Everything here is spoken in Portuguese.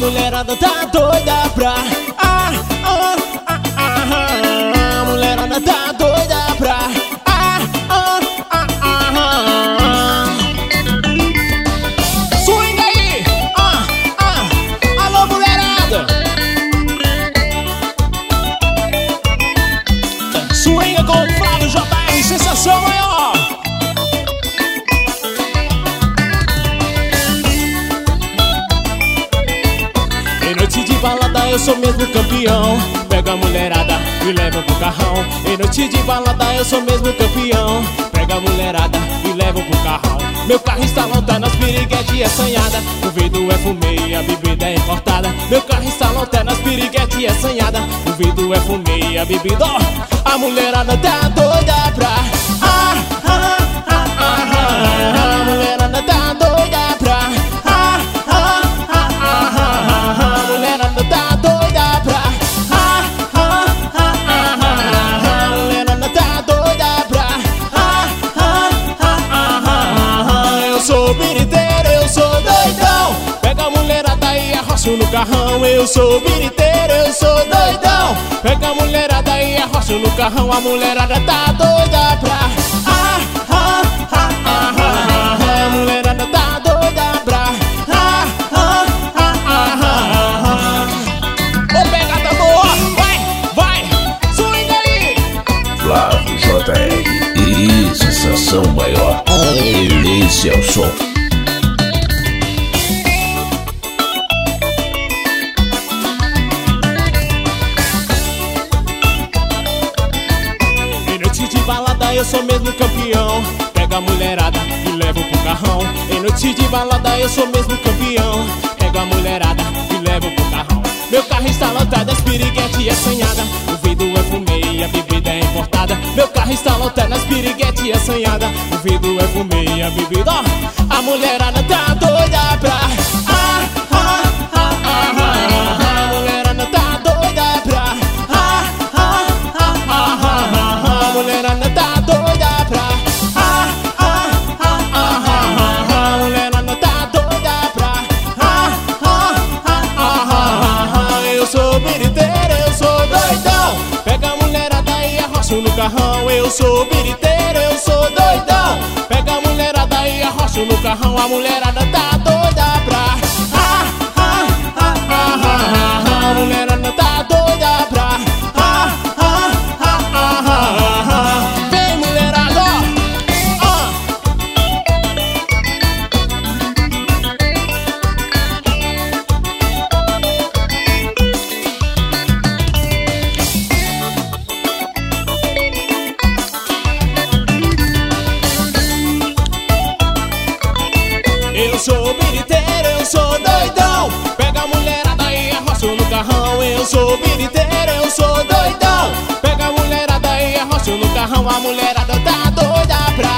mulherada tá doida pra a mulherada tá doida pra swing aí, alô mulherada, swing com o Flávio JR, sensação maior. Em noite de balada eu sou mesmo campeão. Pega a mulherada e leva pro carrão. Em noite de balada eu sou mesmo campeão. Pega a mulherada e leva pro carrão. Meu carro está lotado nas piriguetes e assanhada. O vidro é fumê e a bebida é importada. Meu carro está lotado nas piriguetes e assanhada. O vidro é fumê e a bebida. A mulherada tá doida pra a mulherada tá doida pra a mulherada tá doida pra a mulherada tá doida pra eu sou biriteiro, eu sou doidão. Pega a mulherada e arrocha no carrão. Eu sou biriteiro, eu sou doidão. Pega a mulherada e arrocha no carrão. A mulherada tá doida pra a mulherada tá doida pra ô pegada boa, vai, swing aí. Flávio JR e sensação maior. Esse é o som. Em noite de balada eu sou mesmo campeão. Pega a mulherada e leva pro carrão. Em noite de balada eu sou mesmo campeão. Pega a mulherada e leva pro carrão. Meu carro está lotado, as piriguetes e assanhada. O vidro é fumê e a bebida é importada. Meu carro está lotado, nas piriguetes e assanhada. O vidro é fumê e a bebida. A mulherada tá doida pra a mulherada tá doida pra a mulherada tá doida pra a mulherada tá doida pra eu sou biriteiro, eu sou doidão. Pega a mulherada e arrocha no carrão. Eu sou biriteiro, eu sou doidão. Pega a mulherada e arrocha no carrão. A mulherada tá doida pra a mulherada tá doida pra vem mulherada, eu sou biriteiro, eu sou doidão. Pega a mulherada e arrocha no carrão. Eu sou biriteiro, eu sou doidão. Pega a mulherada e arrocha no carrão. A mulherada tá doida pra